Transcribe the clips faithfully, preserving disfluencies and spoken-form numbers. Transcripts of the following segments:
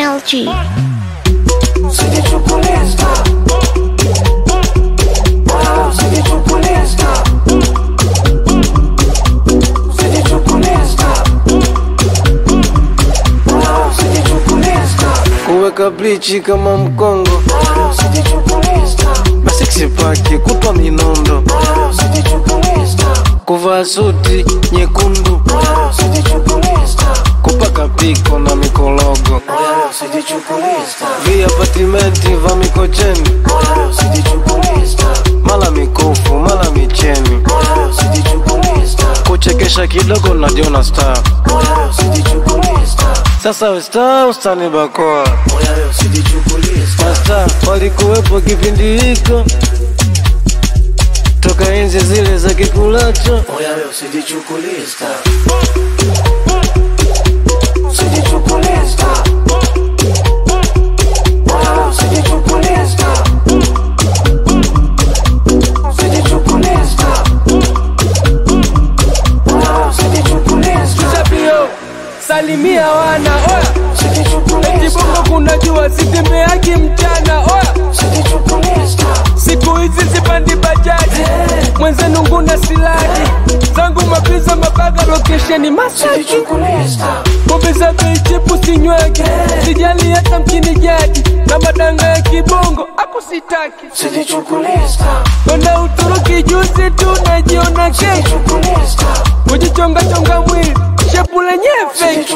L G. Kuweka blichi kama mkongo, masiksi pake kupa minondo, kuvaa suti nyekundu, kupaka piko na mikologo, via patimenti va mikocheni, mala mikufu, mala micheni, kuchekesha kidogo na Jona Star. Sasa we star ustani bakoa, Star walikuwepo kipindi hiko, toka enzi zile za kikulacho. Oya we usijichukulie star, usijichukulie star. Oya we usijichukulie star, usijichukulie star. Oya we usijichukulie star. Kisapio salimia wana oya, eti bongo kuna jua sitembeagi mchana oya, siku hizi sipandi bajaji, mwenzenu nguna siladi zangu mapiza mabaga location masaji, pombe za bei chipu sinywagi, sijali hata mchini jadi, na madanga ya kibongo ako sitaki. Kwenda Uturuki juzi tu najiona kesho, kujichonga chonga mwili shepu lenye fake.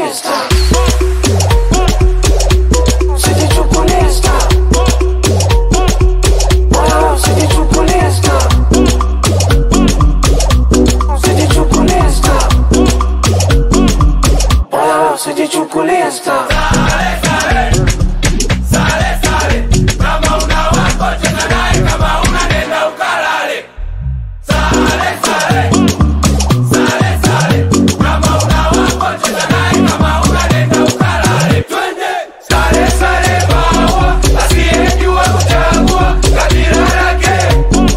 Usijichukulie star. Sale, sale, sale, sale. Kama una wako cheza naye, kama una nenda ukalale. Sale, sale, sale, sale. Kama una wako cheza naye, kama una nenda ukalale. Twende. Sale, sale, maua, asiyejua kuchagua kabila lake.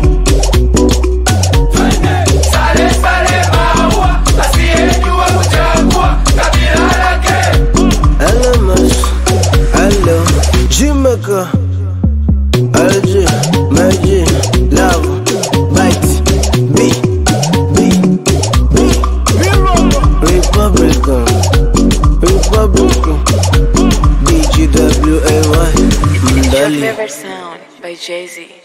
Twende. Sale, sale, maua, asiyejua kuchagua kabila lake. Elemas, hello, Jamaica, L G, Magic, Love, Bite, B, B, B, Republican, Republican, B G W A Y, Your Mandali. favorite sound by Jay-Z.